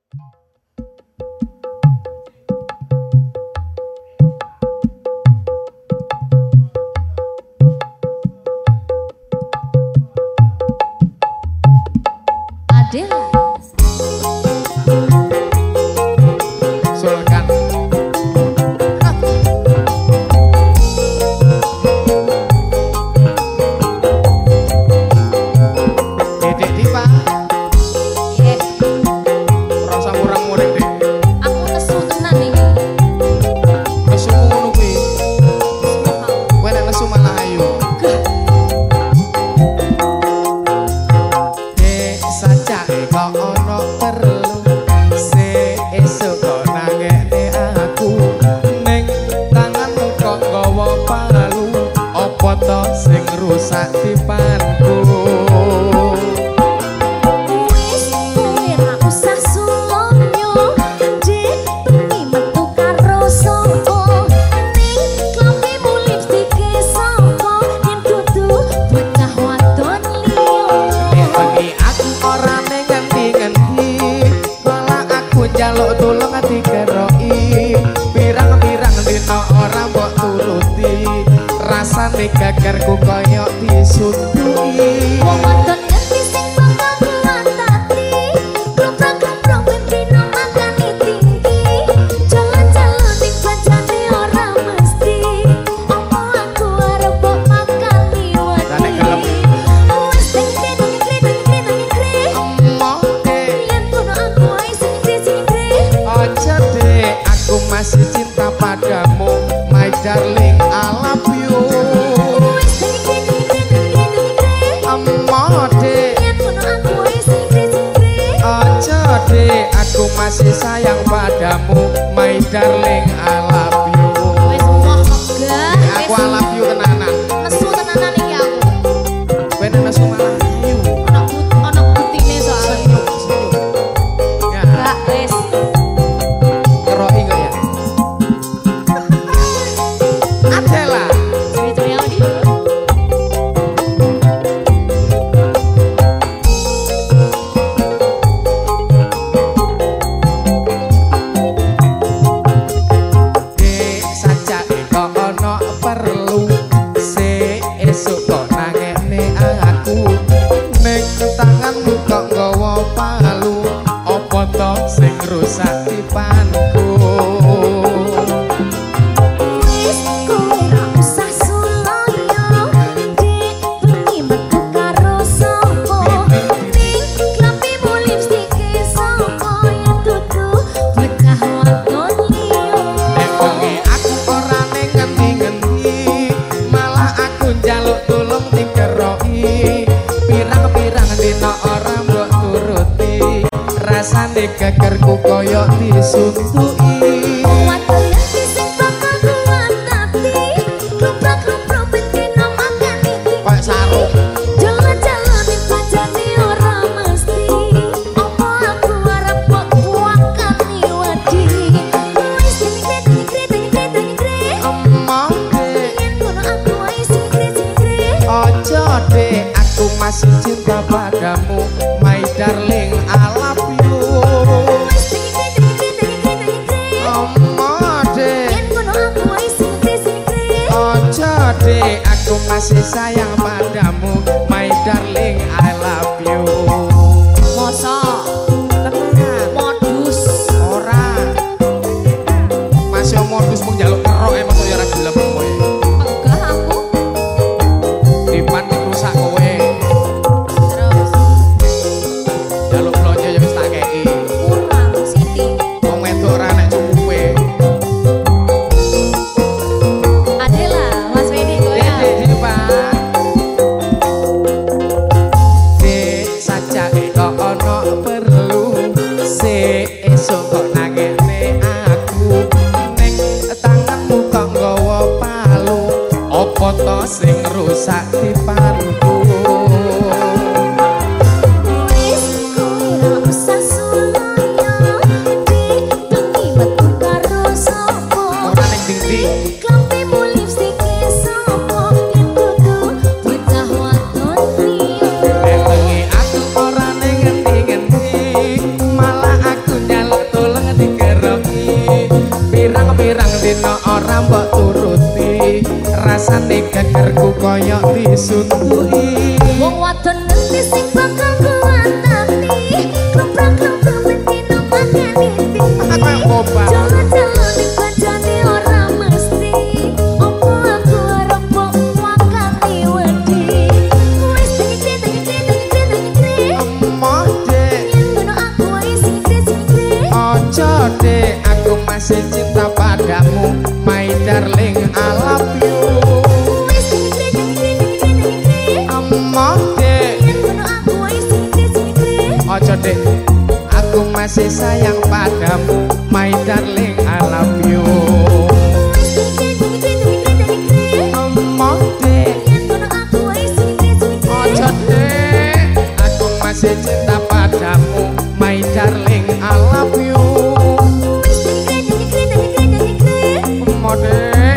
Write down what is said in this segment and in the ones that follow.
Gagarku koyok disundui wong wadon ngerti sing bakal kuantati klomprang-klomprang ben dino makani tinggi jalan-jalan ning bajane ora mesti apa aku arep mbok makani wati wis dengkre emoke yen kono aku ae sing ngre aja dek aku masih cinta padamu my darling I love you aku masih sayang padamu my darling I love you wis moh megah aku I love you tenanan nesu tenanan iki aku ben nesu malah ayu ana butine soalnya ya gak wis keroki kok ya Adela ceritanya Odi rusak tipanku wis kowe ra usah suloyo dik bengi metu karo sapa ning klambimu lipstike sapa yen dudu bekah wadon liya nek bengi aku ora ning ngendi-ngendi malah aku njaluk tulung dikeroki pirang-pirang dina ora mbok turuti rasane gagarku koyok disundui wadon ngerti sing bakal kuantati klomprang-klomprang ben dino makani koyok sarung jalan-jalan ning bajane ora mesti apa aku arep mbok buangkani wedi wis dengkre emoke yen kono aku ae sing ngre aja dek aku masih cinta padamu my darling I love you Dek, aku masih sayang padamu my darling I love you mosok tenan modus ora masih modus mung njaluk kerok e mosok ya ora gelem kowe enggak aku dipan rusak kowe terus njaluk blonjo ya wis tak kei kurang siti wong wedok ora nek cukupe sing rusak tipanku wis kowe ra usah suloyo dik bengi metu karo sapa ora ning ndi klambimu lipstike sapa yen dudu bocah wadon liya bengi aku ora ning ngendi-ngendi malah aku nyal disundui wong wadon ngerti sing bakal kuwatani klomprang-klomprang bendino makani kayak boba jalan-jalan ning kancane ora mesti opo aku arep wakati wedi wis dengkre emoh dek ngono aku wae sing kre ojo dek aku masih cinta padamu my darling I love you wis dengkre emoh dek ngono aku wae sing kre ojo dek aku masih sayang padamu my darling I love you emoh dek ojo dek aku masih cinta padamu my darling I love you emoh dek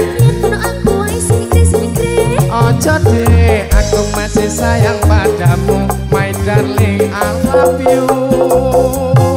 ojo dek aku masih sayang padamu my darling I love you